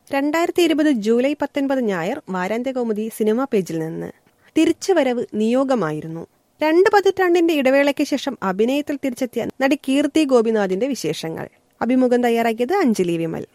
2020 July 19 ഞായർ വാരാന്ത്യകൗമുദി cinema പേജിൽ നിന്ന്. തിരിച്ചുവരവ് നിയോഗമായിരുന്നു. 2 പതിറ്റാണ്ടിന്റെ ഇടവേളയ്ക്ക് ശേഷം അഭിനയത്തിൽ തിരിച്ചെത്തിയ നടി കീർത്തി ഗോപിനാഥിന്റെ വിശേഷങ്ങൾ. അഭിമുഖം തയ്യാറാക്കിയത് അഞ്ജലി വിമൽ.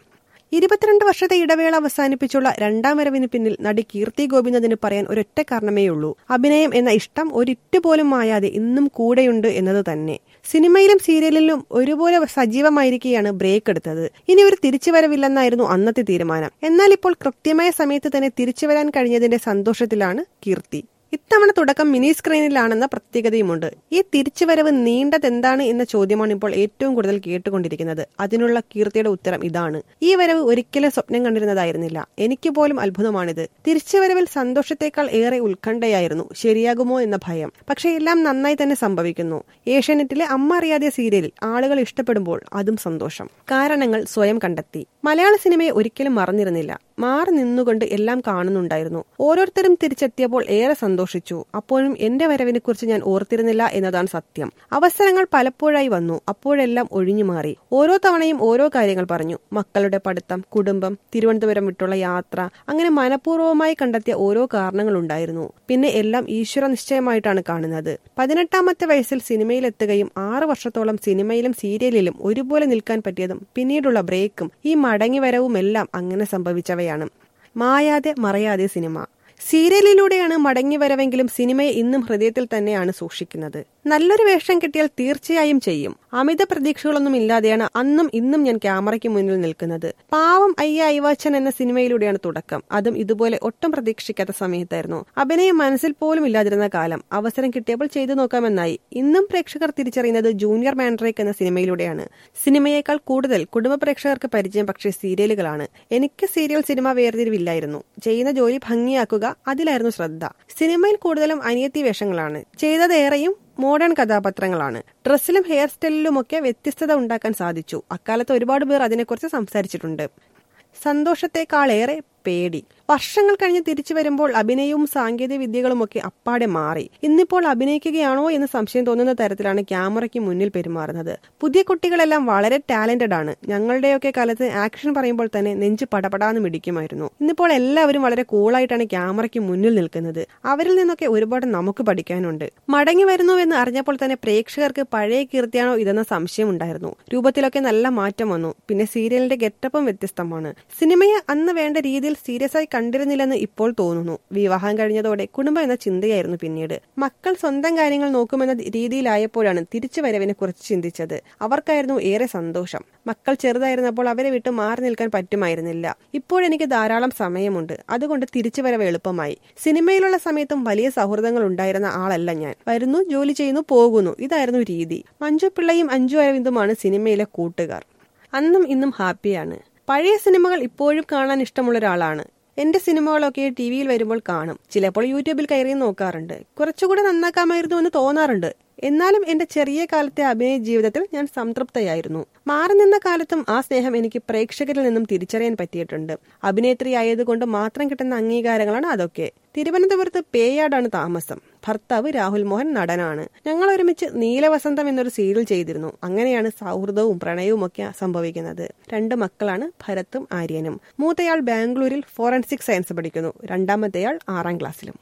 22 വർഷത്തെ ഇടവേള അവസാനിപ്പിച്ചുള്ള രണ്ടാം വരവിന് പിന്നിൽ നടി കീർത്തി ഗോപിനാഥിന് പറയാൻ ഒരൊറ്റ കാരണമേയുള്ളൂ. അഭിനയം എന്ന ഇഷ്ടം ഒരിറ്റുപോലും മായാതെ ഇന്നും കൂടെയുണ്ട് എന്നത് തന്നെ. സിനിമയിലും സീരിയലിലും ഒരുപോലെ സജീവമായിരിക്കെയാണ് ബ്രേക്ക് എടുത്തത്. ഇനി ഒരു തിരിച്ചുവരവില്ലെന്നായിരുന്നു അന്നത്തെ തീരുമാനം. എന്നാൽ ഇപ്പോൾ കൃത്യമായ സമയത്ത് തന്നെ തിരിച്ചുവരാൻ കഴിഞ്ഞതിന്റെ സന്തോഷത്തിലാണ് കീർത്തി. ഇത്തവണ തുടക്കം മിനി സ്ക്രീനിലാണെന്ന പ്രത്യേകതയുമുണ്ട്. ഈ തിരിച്ചുവരവ് നീണ്ടതെന്താണ് എന്ന ചോദ്യമാണ് ഇപ്പോൾ ഏറ്റവും കൂടുതൽ കേട്ടുകൊണ്ടിരിക്കുന്നത്. അതിനുള്ള കീർത്തിയുടെ ഉത്തരം ഇതാണ്: ഈ വരവ് ഒരിക്കലും സ്വപ്നം കണ്ടിരുന്നതായിരുന്നില്ല. എനിക്ക് പോലും അത്ഭുതമാണിത്. തിരിച്ചുവരവിൽ സന്തോഷത്തേക്കാൾ ഏറെ ഉത്കണ്ഠയായിരുന്നു. ശരിയാകുമോ എന്ന ഭയം. പക്ഷെ എല്ലാം നന്നായി തന്നെ സംഭവിക്കുന്നു. ഏഷ്യാനെറ്റിലെ അമ്മ അറിയാതെ സീരിയലിൽ ആളുകൾ ഇഷ്ടപ്പെടുമ്പോൾ അതും സന്തോഷം. കാരണങ്ങൾ സ്വയം കണ്ടെത്തി. മലയാള സിനിമയെ ഒരിക്കലും മറന്നിരുന്നില്ല. മാറി നിന്നുകൊണ്ട് എല്ലാം കാണുന്നുണ്ടായിരുന്നു. ഓരോരുത്തരും തിരിച്ചെത്തിയപ്പോൾ ഏറെ സന്തോഷിച്ചു. അപ്പോഴും എന്റെ വരവിനെ കുറിച്ച് ഞാൻ ഓർത്തിരുന്നില്ല എന്നതാണ് സത്യം. അവസരങ്ങൾ പലപ്പോഴായി വന്നു. അപ്പോഴെല്ലാം ഒഴിഞ്ഞു മാറി. ഓരോ തവണയും ഓരോ കാര്യങ്ങൾ പറഞ്ഞു. മക്കളുടെ പഠിത്തം, കുടുംബം, തിരുവനന്തപുരം വിട്ടുള്ള യാത്ര, അങ്ങനെ മനഃപൂർവ്വമായി കണ്ടെത്തിയ ഓരോ കാരണങ്ങളുണ്ടായിരുന്നു. പിന്നെ എല്ലാം ഈശ്വര നിശ്ചയമായിട്ടാണ് കാണുന്നത്. 18ാമത്തെ വയസ്സിൽ സിനിമയിലെത്തുകയും 6 വർഷത്തോളം സിനിമയിലും സീരിയലിലും ഒരുപോലെ നിൽക്കാൻ പറ്റിയതും പിന്നീടുള്ള ബ്രേക്കും ഈ മടങ്ങിവരവുമെല്ലാം അങ്ങനെ സംഭവിച്ചവയാണ്. മായാതെ മറയാതെ സിനിമ. സീരിയലിലൂടെയാണ് മടങ്ങിവരവെങ്കിലും സിനിമയെ ഇന്നും ഹൃദയത്തിൽ തന്നെയാണ് സൂക്ഷിക്കുന്നത്. നല്ലൊരു വേഷം കിട്ടിയാൽ തീർച്ചയായും ചെയ്യും. അമിത പ്രതീക്ഷകളൊന്നും ഇല്ലാതെയാണ് അന്നും ഇന്നും ഞാൻ ക്യാമറയ്ക്ക് മുന്നിൽ നിൽക്കുന്നത്. പാവം അയ്യ ഐവാച്ചൻ എന്ന സിനിമയിലൂടെയാണ് തുടക്കം. അതും ഇതുപോലെ ഒട്ടും പ്രതീക്ഷിക്കാത്ത സമയത്തായിരുന്നു. അഭിനയം മനസ്സിൽ പോലും ഇല്ലാതിരുന്ന കാലം. അവസരം കിട്ടിയപ്പോൾ ചെയ്തു നോക്കാമെന്നായി. ഇന്നും പ്രേക്ഷകർ തിരിച്ചറിയുന്നത് ജൂനിയർ മാൻഡ്രേക്ക് എന്ന സിനിമയിലൂടെയാണ്. സിനിമയേക്കാൾ കൂടുതൽ കുടുംബ പ്രേക്ഷകർക്ക് പരിചയം പക്ഷേ സീരിയലുകളാണ്. എനിക്ക് സീരിയൽ സിനിമ വേർതിരിവില്ലായിരുന്നു. ചെയ്യുന്ന ജോലി ഭംഗിയാക്കുക, അതിലായിരുന്നു ശ്രദ്ധ. സിനിമയിൽ കൂടുതലും അനിയത്തി വേഷങ്ങളാണ്. ചെയ്തതേറെയും മോഡേൺ കഥാപാത്രങ്ങളാണ്. ഡ്രസ്സിലും ഹെയർ സ്റ്റൈലിലുമൊക്കെ വ്യത്യസ്തത ഉണ്ടാക്കാൻ സാധിച്ചു. അക്കാലത്ത് ഒരുപാട് പേർ അതിനെക്കുറിച്ച് സംസാരിച്ചിട്ടുണ്ട്. സന്തോഷത്തെക്കാളേറെ പേടി. വർഷങ്ങൾ കഴിഞ്ഞ് തിരിച്ചു വരുമ്പോൾ അഭിനയവും സാങ്കേതിക വിദ്യകളുമൊക്കെ അപ്പാടെ മാറി. ഇന്നിപ്പോൾ അഭിനയിക്കുകയാണോ എന്ന് സംശയം തോന്നുന്ന തരത്തിലാണ് ക്യാമറയ്ക്ക് മുന്നിൽ പെരുമാറുന്നത്. പുതിയ കുട്ടികളെല്ലാം വളരെ ടാലന്റഡ് ആണ്. ഞങ്ങളുടെയൊക്കെ കാലത്ത് ആക്ഷൻ പറയുമ്പോൾ തന്നെ നെഞ്ച് പടപടാന്ന് മിടിക്കുമായിരുന്നു. ഇന്നിപ്പോൾ എല്ലാവരും വളരെ കൂളായിട്ടാണ് ക്യാമറയ്ക്ക് മുന്നിൽ നിൽക്കുന്നത്. അവരിൽ നിന്നൊക്കെ ഒരുപാട് നമുക്ക് പഠിക്കാനുണ്ട്. മടങ്ങി വരുന്നുവെന്ന് അറിഞ്ഞപ്പോൾ തന്നെ പ്രേക്ഷകർക്ക് പഴയ കീർത്തിയാണോ ഇതെന്ന സംശയം ഉണ്ടായിരുന്നു. രൂപത്തിലൊക്കെ നല്ല മാറ്റം വന്നു. പിന്നെ സീരിയലിന്റെ ഗെറ്റപ്പും വ്യത്യസ്തമാണ്. സിനിമയെ അന്ന് വേണ്ട രീതിയിൽ സീരിയസ് ആയി കണ്ടിരുന്നില്ലെന്ന് ഇപ്പോൾ തോന്നുന്നു. വിവാഹം കഴിഞ്ഞതോടെ കുടുംബം എന്ന ചിന്തയായിരുന്നു പിന്നീട്. മക്കൾ സ്വന്തം കാര്യങ്ങൾ നോക്കുമെന്ന രീതിയിലായപ്പോഴാണ് തിരിച്ചുവരവിനെ കുറിച്ച് ചിന്തിച്ചത്. അവർക്കായിരുന്നു ഏറെ സന്തോഷം. മക്കൾ ചെറുതായിരുന്നപ്പോൾ അവരെ വിട്ട് മാറി നിൽക്കാൻ പറ്റുമായിരുന്നില്ല. ഇപ്പോഴെനിക്ക് ധാരാളം സമയമുണ്ട്. അതുകൊണ്ട് തിരിച്ചുവരവ് എളുപ്പമായി. സിനിമയിലുള്ള സമയത്തും വലിയ സൗഹൃദങ്ങൾ ഉണ്ടായിരുന്ന ആളല്ല ഞാൻ. വരുന്നു, ജോലി ചെയ്യുന്നു, പോകുന്നു. ഇതായിരുന്നു രീതി. മഞ്ജു പിള്ളയും അഞ്ജു അരവിന്ദുമാണ് സിനിമയിലെ കൂട്ടുകാർ. അന്നും ഇന്നും ഹാപ്പിയാണ്. പഴയ സിനിമകൾ ഇപ്പോഴും കാണാൻ ഇഷ്ടമുള്ള ഒരാളാണ്. എന്റെ സിനിമകളൊക്കെ ടിവിയിൽ വരുമ്പോൾ കാണും. ചിലപ്പോൾ യൂട്യൂബിൽ കയറി നോക്കാറുണ്ട്. കുറച്ചുകൂടെ നന്നാക്കാമായിരുന്നു എന്ന് തോന്നാറുണ്ട്. എന്നാലും എന്റെ ചെറിയ കാലത്തെ അഭിനയ ജീവിതത്തിൽ ഞാൻ സംതൃപ്തയായിരുന്നു. മാറി നിന്ന കാലത്തും ആ സ്നേഹം എനിക്ക് പ്രേക്ഷകരിൽ നിന്നും തിരിച്ചറിയാൻ പറ്റിയിട്ടുണ്ട്. അഭിനേത്രി ആയതുകൊണ്ട് മാത്രം കിട്ടുന്ന അംഗീകാരങ്ങളാണ് അതൊക്കെ. തിരുവനന്തപുരത്ത് പേയാടാണ് താമസം. ഭർത്താവ് രാഹുൽ മോഹൻ നടനാണ്. ഞങ്ങൾ ഒരുമിച്ച് നീലവസന്തം എന്നൊരു സീരിയൽ ചെയ്തിരുന്നു. അങ്ങനെയാണ് സൗഹൃദവും പ്രണയവും ഒക്കെ സംഭവിക്കുന്നത്. 2 മക്കളാണ്, ഭരത്തും ആര്യനും. മൂത്തയാൾ ബാംഗ്ലൂരിൽ ഫോറൻസിക് സയൻസ് പഠിക്കുന്നു. രണ്ടാമത്തെയാൾ 6ാം ക്ലാസ്സിലും.